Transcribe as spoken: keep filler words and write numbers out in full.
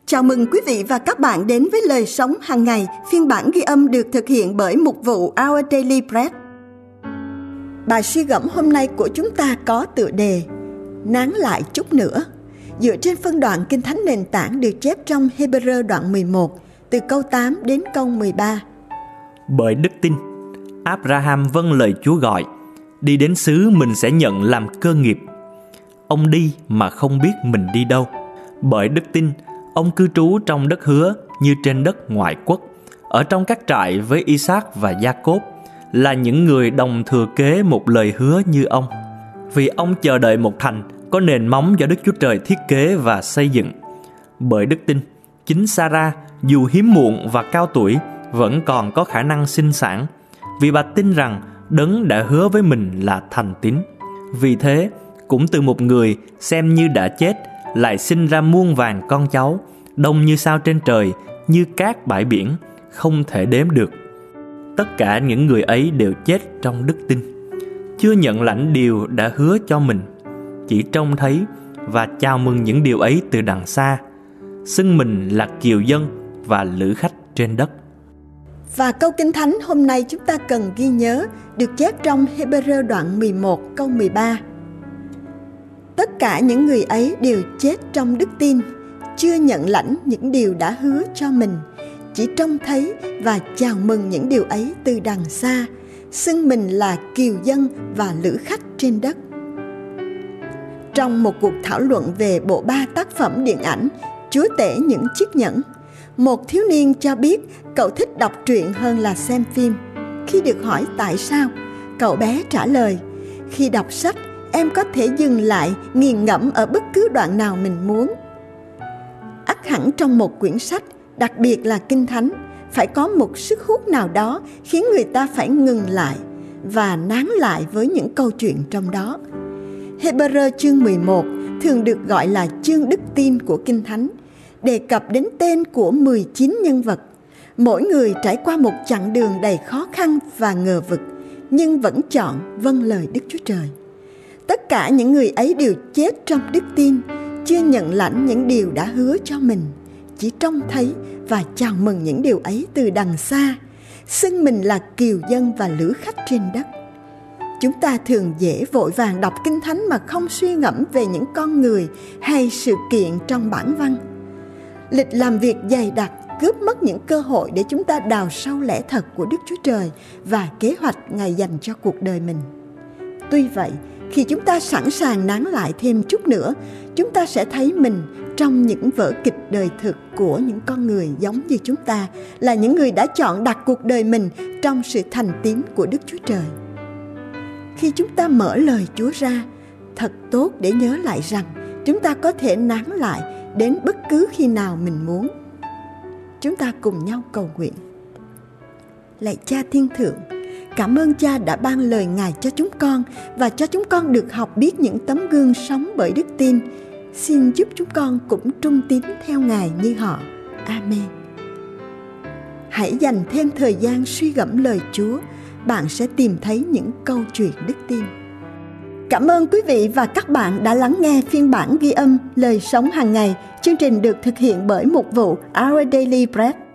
Chào mừng quý vị và các bạn đến với Lời Sống Hàng Ngày, phiên bản ghi âm được thực hiện bởi mục vụ Our Daily Bread. Bài suy gẫm hôm nay của chúng ta có tựa đề Nán lại chút nữa, dựa trên phân đoạn Kinh Thánh nền tảng được chép trong Hebrew đoạn mười một, từ câu tám đến câu mười ba. Bởi đức tin, Abraham vâng lời Chúa gọi, đi đến xứ mình sẽ nhận làm cơ nghiệp. Ông đi mà không biết mình đi đâu. Bởi đức tin, ông cư trú trong đất hứa như trên đất ngoại quốc, ở trong các trại với Isaac và Jacob, là những người đồng thừa kế một lời hứa như ông. Vì ông chờ đợi một thành có nền móng do Đức Chúa Trời thiết kế và xây dựng. Bởi đức tin, chính Sarah dù hiếm muộn và cao tuổi vẫn còn có khả năng sinh sản, vì bà tin rằng Đấng đã hứa với mình là thành tín. Vì thế, cũng từ một người xem như đã chết lại sinh ra muôn vàn con cháu, đông như sao trên trời, như cát bãi biển, không thể đếm được. Tất cả những người ấy đều chết trong đức tin, chưa nhận lãnh điều đã hứa cho mình, chỉ trông thấy và chào mừng những điều ấy từ đằng xa, xưng mình là kiều dân và lữ khách trên đất. Và câu Kinh Thánh hôm nay chúng ta cần ghi nhớ được chép trong Hebrew đoạn mười một câu mười ba. Tất cả những người ấy đều chết trong đức tin, chưa nhận lãnh những điều đã hứa cho mình, chỉ trông thấy và chào mừng những điều ấy từ đằng xa, xưng mình là kiều dân và lữ khách trên đất. Trong một cuộc thảo luận về bộ ba tác phẩm điện ảnh Chúa tể những chiếc nhẫn, một thiếu niên cho biết cậu thích đọc truyện hơn là xem phim. Khi được hỏi tại sao, cậu bé trả lời: khi đọc sách, em có thể dừng lại nghiền ngẫm ở bất cứ đoạn nào mình muốn. Ắt hẳn trong một quyển sách, đặc biệt là Kinh Thánh, phải có một sức hút nào đó khiến người ta phải ngừng lại và nán lại với những câu chuyện trong đó. Hebrew chương mười một thường được gọi là chương đức tin của Kinh Thánh, đề cập đến tên của mười chín nhân vật. Mỗi người trải qua một chặng đường đầy khó khăn và ngờ vực, nhưng vẫn chọn vâng lời Đức Chúa Trời. Tất cả những người ấy đều chết trong đức tin, chưa nhận lãnh những điều đã hứa cho mình, chỉ trông thấy và chào mừng những điều ấy từ đằng xa, xưng mình là kiều dân và lữ khách trên đất. Chúng ta thường dễ vội vàng đọc Kinh Thánh mà không suy ngẫm về những con người hay sự kiện trong bản văn. Lịch làm việc dày đặc cướp mất những cơ hội để chúng ta đào sâu lẽ thật của Đức Chúa Trời và kế hoạch Ngài dành cho cuộc đời mình. Tuy vậy, khi chúng ta sẵn sàng nán lại thêm chút nữa, chúng ta sẽ thấy mình trong những vở kịch đời thực của những con người giống như chúng ta, là những người đã chọn đặt cuộc đời mình trong sự thành tín của Đức Chúa Trời. Khi chúng ta mở lời Chúa ra, thật tốt để nhớ lại rằng chúng ta có thể nán lại đến bất cứ khi nào mình muốn. Chúng ta cùng nhau cầu nguyện. Lạy Cha thiên thượng, cảm ơn Cha đã ban lời Ngài cho chúng con và cho chúng con được học biết những tấm gương sống bởi đức tin. Xin giúp chúng con cũng trung tín theo Ngài như họ. Amen. Hãy dành thêm thời gian suy gẫm lời Chúa, bạn sẽ tìm thấy những câu chuyện đức tin. Cảm ơn quý vị và các bạn đã lắng nghe phiên bản ghi âm Lời Sống Hàng Ngày. Chương trình được thực hiện bởi mục vụ Our Daily Bread.